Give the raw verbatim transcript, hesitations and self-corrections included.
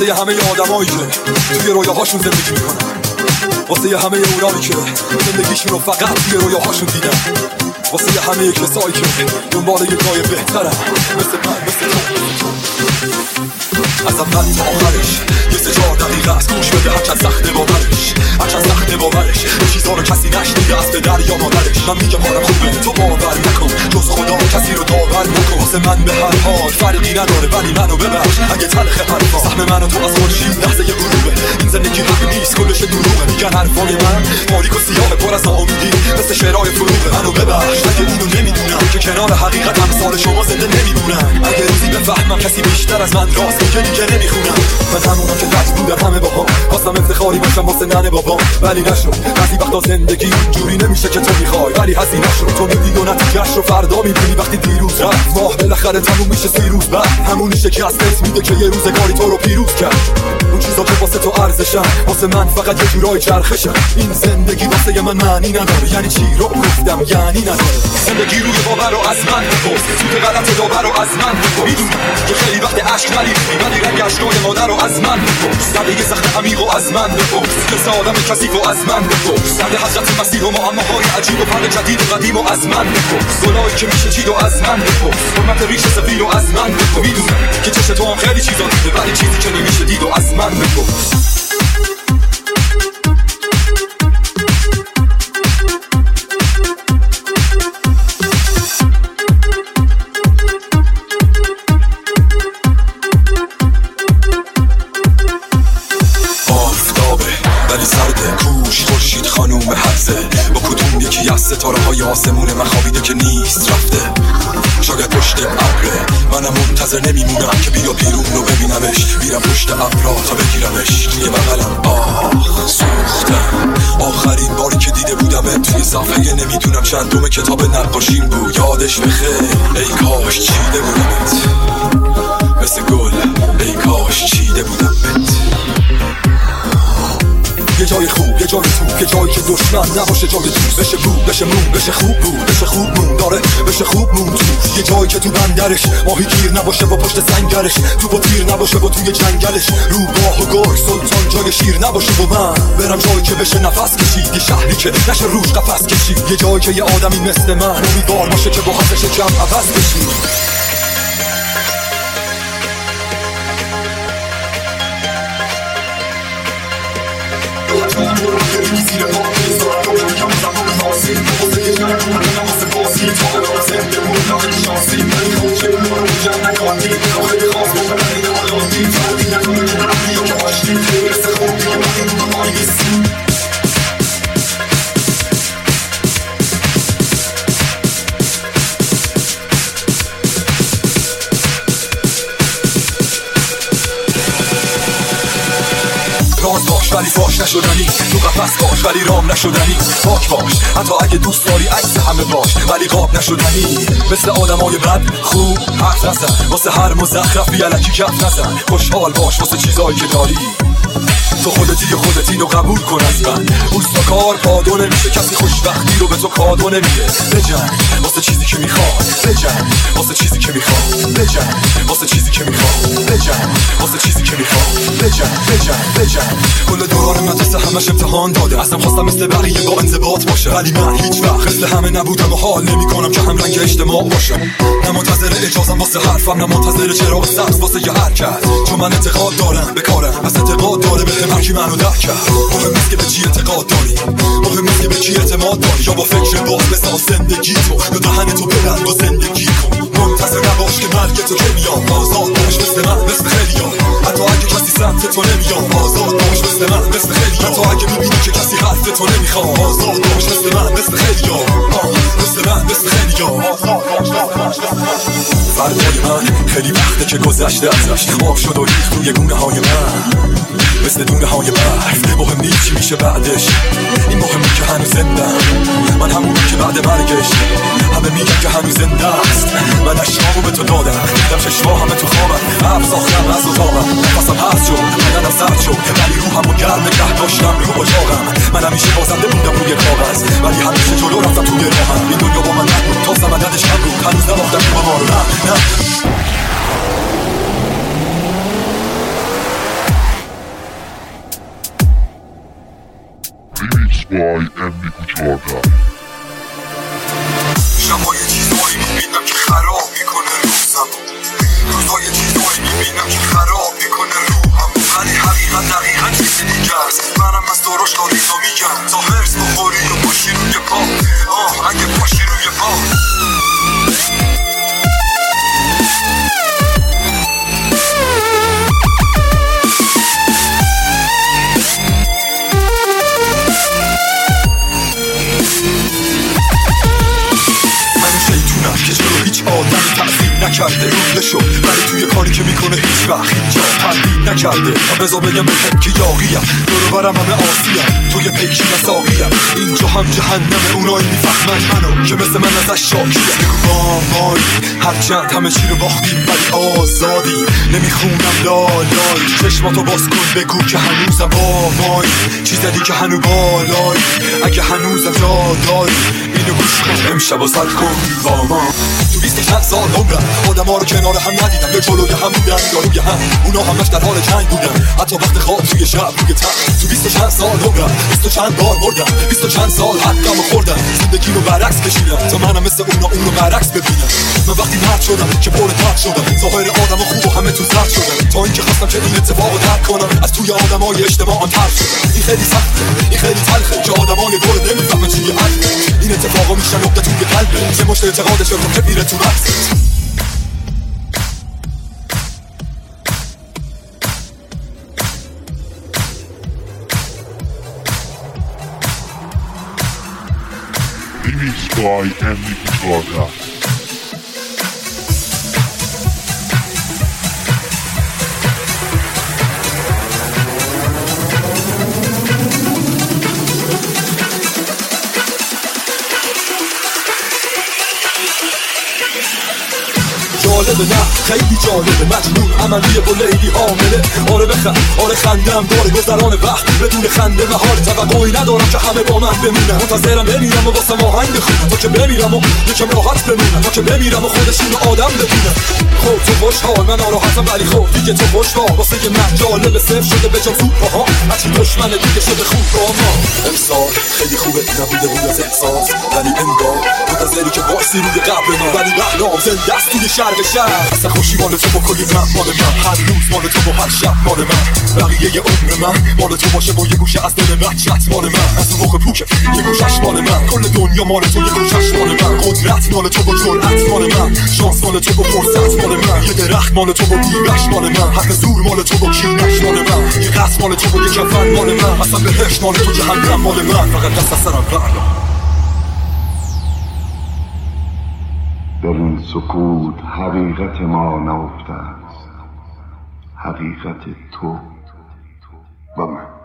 واسه همه آدمایی که توی رویاهاشون زندگی میکنن، واسه همه اونایی که زندگیشون رو فقط توی رویاهاشون دیدن، واسه همه کسایی که دنبال یه جای بهترن مثل من، مثل تو. از اول تا آخرش یه سه چهار دقیقه از گوش بده، هرچند سخته باورش، هرچند سخته باورش یه چیزا رو کسی نشنیده از پدر یا مادرش. من میگم حالم خوبه تو باور نکن، جز خدا کسی رو داور نکن. واسه من به هر حال فرقی نداره ولی منو ببخش اگه تلخ حرفا سهم منو تو از خورشید لحظه یه غروبه. این زندگی حق نیست کلش دروغه، میگن حرفای من تاریک و سیاه پر از ناامیدی مثل شعرهای فروغه. منو ببخش اگه اینو نمیدونم که کنار حقیقت امثال شما زنده نمیمونم. اگه روزی بفهمم کسی بیشتر از من راست میگه دیگه نمیخونم. من همونم که دست بودم همه باهام، خواستم افتخاری باشم واسه ننه بابام ولی نشد. بعضی وقتا زندگی جوری نمیشه که تو میخوای ولی هزینه شد. تو میدی و نتیجه‌اش رو فردا میبینی وقتی دیروز رفت. ماه بالاخره تموم میشه سی روز بعد، همونیشه که دست میده که یه روزگاری تو رو پیروز کرد. اون چیزا که واسه تو ارزشن واسه من فقط یه جورای چرخشن. این زندگی واسه من معنی نداره، یعنی چی رو گفتم یعنی نداره. زندگی روی باور رو از من بپرس، سوت غلط داور رو از من بپرس. میدونی که خیلی وقت عشق نریختی ولی رنگ اشکای مادر رو از من بپرس. زده سخت عمیق رو از من بپرس، قصه آدم کثیف رو از من بپرس. زده حضرت مسیح و معماهای عجیب و فرق جدید و قدیم رو از من بپرس. گناهی که میشه چید رو از من بپرس، حرمت ریش سفید رو از من بپرس. میدونی که چشم تو هم خیلی چیزا دیده ولی چیزی که نمیشه دید و از من بپرس. با کدوم یکی از ستاره های آسمون من خوابیده که نیست رفته، شاید پشت ابره. منم منتظر نمیمونم که بیا بیرون رو ببینمش، میرم پشت ابرا تا بگیرمش توی بغلم. آه سوختم، آخرین باری که دیده بودم توی صفحه نمیدونم چندم کتاب نقاشیم بود. یادش بخیر ای کاش چیده بودمت مثل گل، ای کاش چیده بودمت. یه جای خوب، یه جای تو، یه جایی که دشمن نباشه جای دوست. بشه بود، بشه مون، بشه خوب بود، بشه خوب مون داره، بشه خوب مون تو. یه جایی که تو بندرش ماهی گیر نباشه و پشت سنگرش، تو با تیر نباشه و توی جنگلش، رو باه و گرگ سلطان جای شیر نباشه و من برم جایی که بشه نفس کشید. یه شهری که نشه روش قفس کشید، یه جایی که یه آدمی مثل من امیدوار باشه که با حسش جمع عوض بشید. زیر پا میذارم رو رو کم زمان خاصی واسه که نکنم واسه باسی تا دارم زنده بود ناخد شانسی. من خود که اون رو جمع نکاندی ناخد خواست باشم من این آلاندی فردی نکنه که نمی یا که باشتی مثل خوبی که من این رو مایی نیستی. راز باش ولی فاش نشدنی، تو قفس باش ولی رام نشدنی. پاک باش حتی اگه دوست داری عکس همه باش ولی قاب نشدنی. مثل آدمای بد خوب حرف نزن، واسه هر مزخرفی الکی کف نزن. خوشحال باش واسه چیزایی که داری، تو خودتی خودت اینو قبول کن از من. اوستا کار پادو نمیشه، کسی خوشبختی رو به تو کادو نمیده. بجنگ واسه چیزی که میخواد، بجنگ واسه چیزی که میخواد، بجنگ واسه چیزی که میخواد، بجنگ واسه چیزی که میخواد، بجنگ بجنگ بجنگ. کل دوران مدرسه همش امتحان داده، اصلا خواستم مثل بقیه با انضباط باشه ولی من هیچ وقت مثل همه نبودم و حال نمیکنم که هم رنگ اجتماع باشم. نه منتظر اجازم واسه حرفم، نه منتظر چراغ سبز واسه یه حرکت، چون من اعتقاد دارم به کارم، پس اعتقاد داره به هر کی منو درک کرد. مهم نیست که به چی اعتقاد داری، مهم نیست که به کی اعتماد داری، یا با فکر باز بساز زندگی تو، یا دهن تو ببند و زندگی کن. منتظر نباش که مرگ تو که میاد، آزاد باش مثل من مثل خیلیان. حتی اگه کسی سمت تو نمیاد، آزاد باش مثل من مثل خیلیان. حتی اگه میبینی که کسی حرف تو نمیخواد، آزاد باش مثل من مثل خیلیان. مثل من مثل خیلیان. فردای من خیلی وقته که گذشته ازش، آب شد و ریخت روی گونه های من مثل دونه های برف. مهم نیست چی میشه بعدش، این مهمه که هنوز زندم. من همونی که بعد مرگش همه میگن که هنوز زنده است. من اشکامو به تو دادم، دیدم چشما همه تو خوابم، حرف ساختم از اتاقم، نفسم هست شد، بدنم سرد شد ولی روحمو گرم نگه داشتم رو اجاقم. من همیشه بازنده بودم روی کاغذ ولی همیشه جلو رفتم توی راهم. این دنیا با من نبود تا زمندش کم بود، هنوز نباختم تو ما رو. نه نه by امریکو چهارده. شبای چیزایی میبینم که خراب میکنه روزم، روزای چیزایی میبینم که خراب میکنه روحم، ولی حقیقت دقیقا چیزی دیگه است. منم از داراش کاریزو میگم تا هرس بخوری و باشی روی پا. آه اگه باشی روی پا. که چرا هیچ آدمی تأثیر نکرده روزه شد، ولی توی کاری که میکنه هیچ وقت هیچ جا تردید نکرده. و بذار بگم بهم که یاقیم، دور برم همه آسیم، توی پیکی و ساقیم. اینجا هم جهنمه، اونایی میفهمن منو که مثل من ازش شاکیه. بگو وای هرچند همه چی رو باختیم ولی آزادی. نمیخونم لالای چشماتو باز کن بگو که هنوزم وای چیزی که هنو بالای. اگه هنوزم جا داری اینو گوش کن امشب و سر کن با ما. تو بیست چند سال عمرم آدم ها رو کنار هم ندیدم، یا جلوی هم بودن یا روی هم، اونا همش در حال جنگ بودن حتی وقت خواب توی شب روی تن. تو بیست چند سال عمرم بیست چند بار مردم، بیست چند سال حقم خوردم، زندگی رو برعکس کشیدم تا منم مثل اونا اون رو برعکس ببینم. من وقتی مرد شدم که پر درد شدم، ظاهر آدم خوب و همه تو زرد شدم، تا اینکه خواستم که این اتفاق رو درک کنم از توی آدمای اجتماع تر شدم. این خیلی سخته، این خیلی تلخه که آدمای دور نمیفهمن چیه عقل. این اتفاقا میشه نقطه توی قلبه، یه مشت اعتقادش رو که میره تو مغزت. Remixed by امریکو چهارده. جالبه نه خیلی جالبه، مجنون عملیه با لیلی حامله. آره بخند آره خندم داره گذران وقت بدون خنده و حال توقعی ندارم که همه با من بمونن. منتظرم بمیرم و واسه آهنگ بخونم تا که بمیرم و یکم راحت بمونم، تا که بمیرم و خودشون آدم ببینم. خب تو خوشحال من ناراحتم ولی خب دیگه تو خوشحال، واسه که من جالبه صفر شده به جام سوپ ها. هرچی دشمنه دیگه شده خوب با ما. امسال خیلی خوبه نبوده بود از احساس، ولی انگار منتظری که وایسی روی قبر من، ولی بهرام زنده است توی شرق شهر. اصلا خوشی مال تو با کلی من مال من، هر روز مال تو با هر شب مال من، بقیه عمر من مال تو باشه با یه گوشه از دل من چت مال من، از اون موقع پوکه یه گوشش مال من، کل دنیا مال تو یه گوشش مال من، قدرت مال تو با جرأت مال من، شانس مال تو با فرصت مال من، یه درخت مال تو با بیرش مال من، حق زور مال تو با کینش مال من، یه قصد مال تو با یه کفن مال من، اصلا بهش مال تو جهنم مال من، فقط دست از سرم بردار. در این سکوت حقیقت ما نهفته است، حقیقت تو و من.